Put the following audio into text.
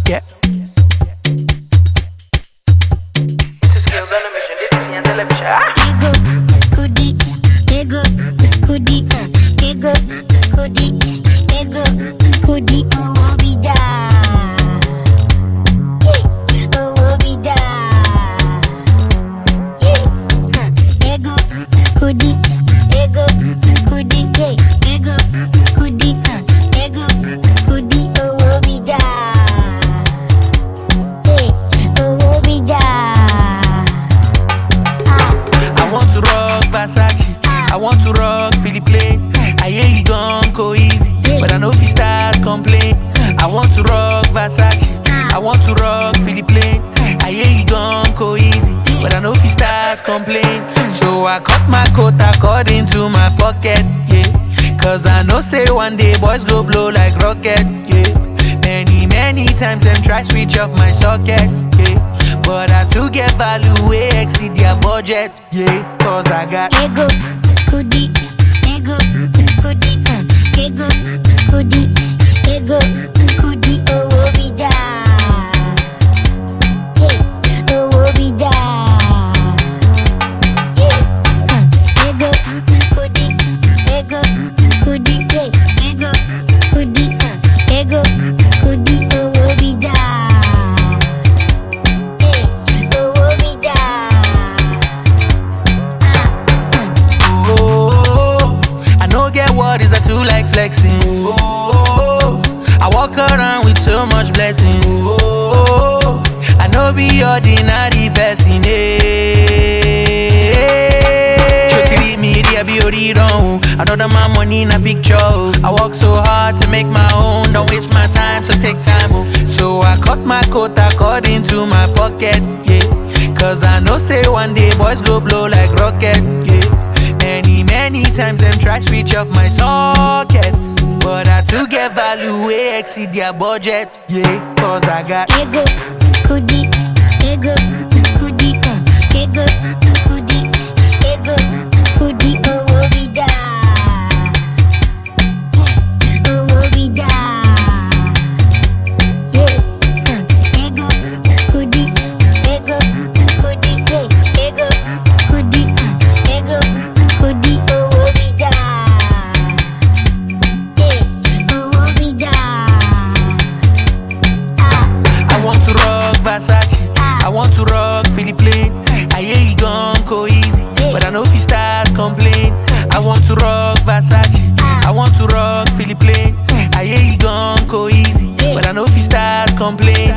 Yeah. It's skills on a mission, didn't see on television. Ego, kudi, ego, kudi, ego, kudi, ego, kudi, oh be da, oh be da, ego, kudi, ego, kudi, ego, kudi, ego, kudi, oh be da, oh be da. I want to rock Versace, I want to rock Philippe. I hear you gon' go easy, but I know if you start complain. I want to rock Versace, I want to rock Philippe. I hear you gon' go easy, but I know if you start complain. So I cut my coat according to my pocket, yeah. Cause I know say one day boys go blow like rocket, yeah. Many times them try switch off my socket, yeah. But I do get value way exceed their budget, yeah. Cause I got Ego, kudi, ego, kudi, ego, kudi, ego, kudi, oh be da, oh be da, ego, kudi, ego, kudi, ego, kudi, ego, kudi, oh be da, oh be da. I no get what is that too like flexing. I walk around with so much blessing. I no be ordinary person. Shorty me there be original. I know that my money in a picture. I work so hard to make my own. Don't waste my time, so take time. So I cut my coat according to my pocket, yeah. Cause I know say one day boys go blow like rocket, yeah. Many times them try switch off my sockets, but I do get value way exceed their budget, yeah. Cause I got Ego, kudi, ego, kudi, ego, kudi, ego, kudi, oh be da, oh be da, ego, kudi, ego, kudi, ego, kudi, ego, kudi, oh be da, oh be da. I want to rock Versace, I want to rock Philippe. I hear you gon' go easy, but I know if you start complain. I want to rock Versace, I want to rock Philippe. I hear you gon' go easy, but I know if you start complain.